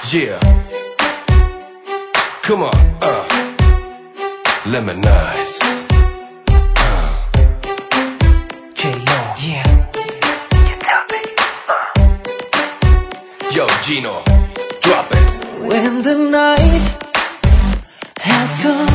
Yeah. Come on, Lemonize. J-Lo, yeah. You got me. Yo, Gino, drop it. When the night has come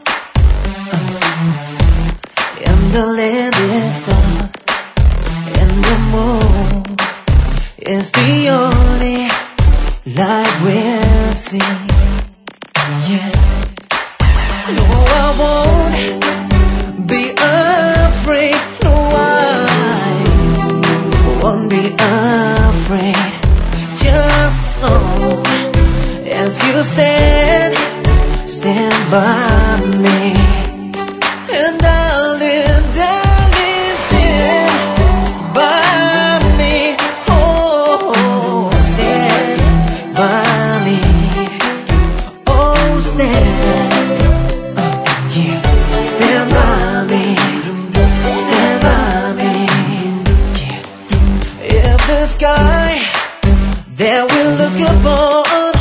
and the land is dark and the moon is the only light we'll see. Yeah. No, I won't be afraid. No, I won't be afraid. Just as long as you stand by me. And darling, stand by me. Oh, stand by me. Oh, yeah, stand by me. Stand by me. Yeah. If the sky that we look upon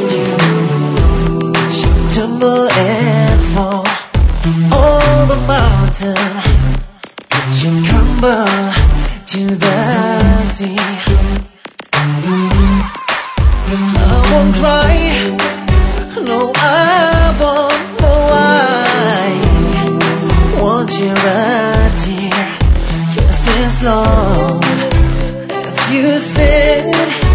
should tumble and fall, all the mountain should crumble to the sea. I won't cry, no I won't, no I won't shed a tear, just as long as you stand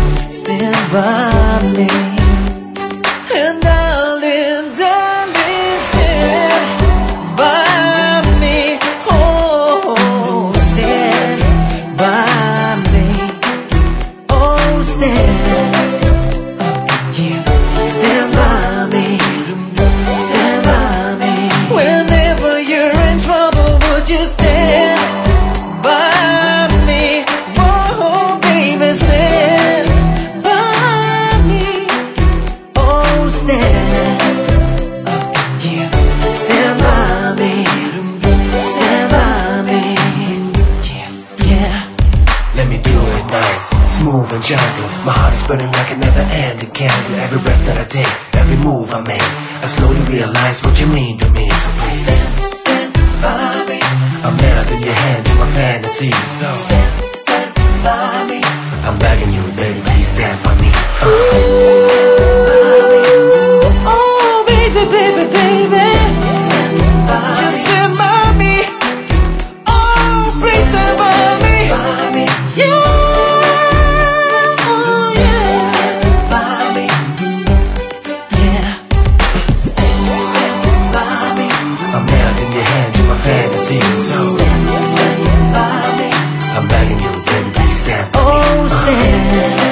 by me. And darling, stand by me. Oh, stand by me. Oh, yeah, stand by me. Stand by me. Whenever you're in trouble, would you stand by me? Oh, baby, stand by me. Oh, yeah, stand by me. Stand by me. Yeah. Let me do it nice, smooth and gentle. My heart is burning like a never-ending candle. Every breath that I take, every move I make, I slowly realize what you mean to me. So please Stand by me. I'm melting your hand to my fantasy. So Stand by me. I'm begging you, baby, please stand by me. Stand by me. Oh, baby, baby, baby. Stand by me. Just stand by me. Oh, please stand by me. Yeah. Oh, yeah. Stand by me. Yeah. Stand by me. I'm melting your hand to my fantasy. So Stand by me. I'm begging you, baby, please stand by me. Oh, stand